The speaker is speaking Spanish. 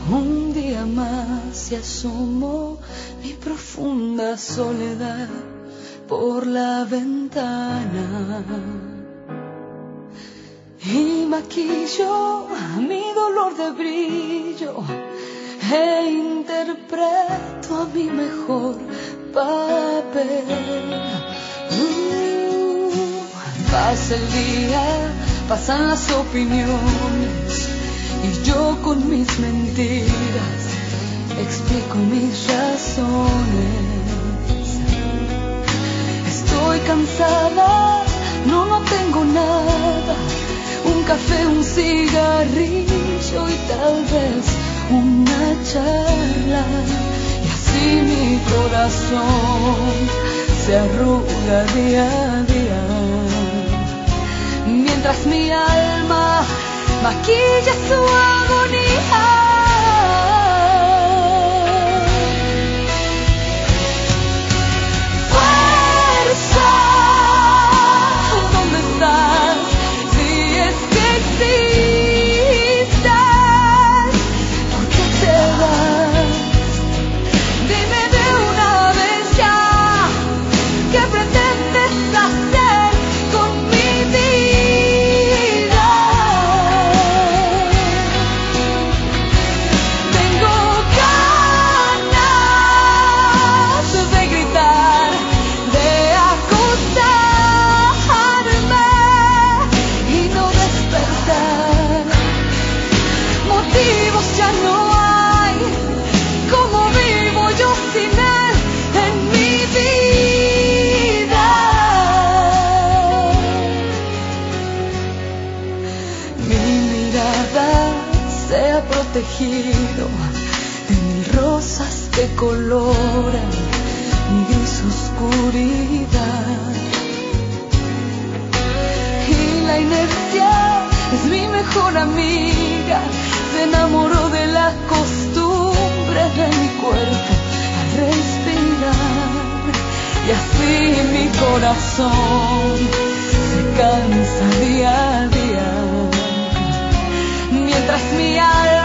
Un día más se asomó mi profunda soledad por la ventana y maquillo mi dolor de brillo e interpreto a mi mejor papel. Pasa el día, pasan las opiniones y yo con mis mentiras explico mis razones. Estoy cansada, no tengo nada, un café, un cigarrillo y tal vez una charla. Y así mi corazón se arruga día a día, mientras mi alma maquilla su agonía. Fuerza, ¿dónde estás? Si es que existes, ¿por qué te vas? Dime de una vez ya, ¿qué pretendes hacer con mi vida? Tengo ganas de gritar, de acostarme y no despertar. Motivos ya no hay, ¿cómo vivo yo sin él en mi vida? Mi mirada se ha protegido de mil rosas que coloran mi gris oscuridad. Y la inercia es mi mejor amiga, se enamoró de la costumbre de mi cuerpo al respirar. Y así mi corazón se cansa día a día, mientras mi alma